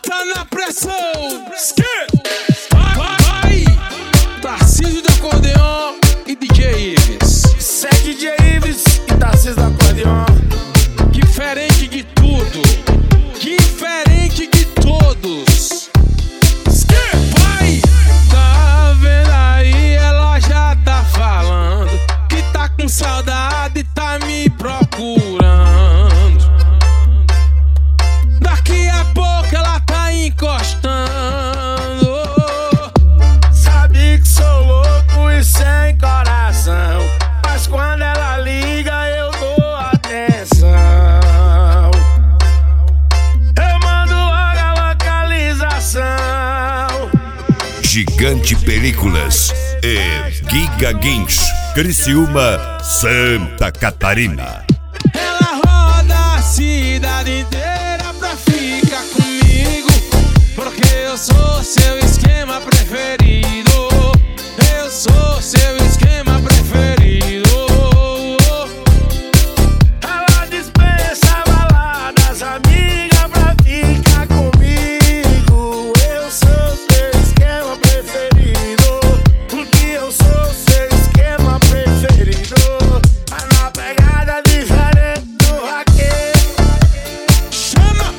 Bota na pressão. Vai. Tarcísio do acordeon e DJ Ives. Segue DJ Ives e Tarcísio do acordeon. Diferente de tudo, diferente de todos. Vai. Tá vendo aí, ela já tá falando que tá com saudade e tá me procurando. Daqui a pouco ela tá encostando. Sabe que sou louco e sem coração, mas quando ela liga eu dou atenção. Eu mando logo a localização. Gigante Películas e Giga Guincho, Criciúma, Santa Catarina. Ela roda a cidade inteira pra ficar comigo, porque eu sou seu esquema preferido. Eu sou seu esquema preferido. Ela dispensa baladas, amiga, pra ficar comigo. Eu sou seu esquema preferido, porque eu sou seu esquema preferido. Mas na pegada diferente do raquete. Chama!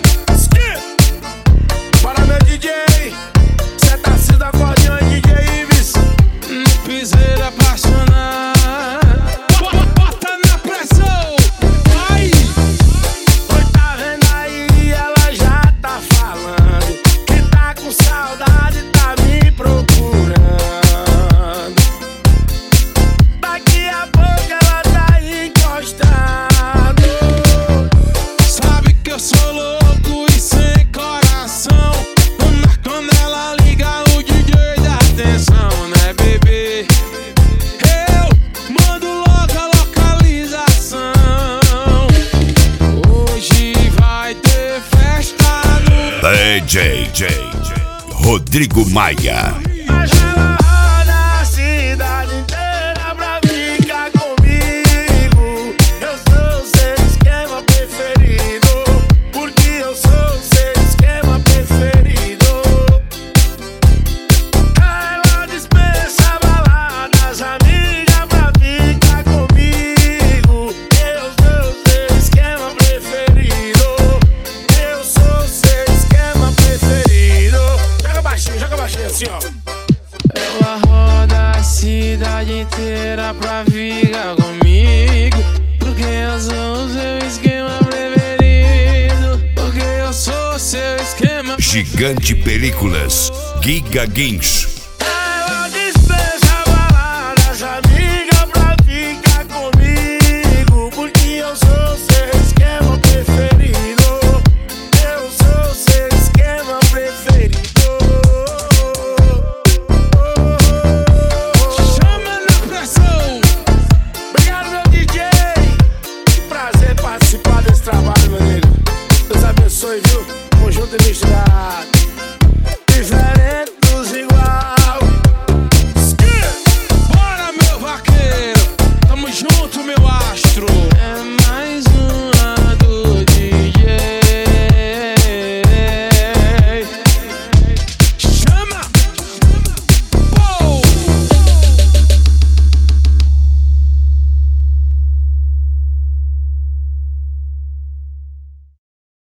Para meu DJ, cê tá se do acordeão e DJ Ives. No piseiro apaixonado. Bota na pressão. Vai. Oi, tá vendo aí, ela já tá falando que tá com saudade, tá me procurando. Daqui a pouco ela tá encostando. Sabe que eu sou louco e sem coração, mas quando ela liga o DJ dá atenção, né, bebê? Eu mando logo a localização. Hoje vai ter festa no DJ Rodrigo Maia. Mas ela roda a cidade inteira pra ficar comigo. Eu sou seu esquema preferido, porque eu sou seu esquema preferido. Ela dispensa baladas, amiga, pra ficar comigo. Eu sou seu esquema preferido. Eu sou seu esquema preferido. Joga baixinho assim, ó. Ela roda a cidade inteira pra ficar comigo, porque eu sou o seu esquema preferido. Porque eu sou seu esquema. Gigante Películas, Giga Guincho,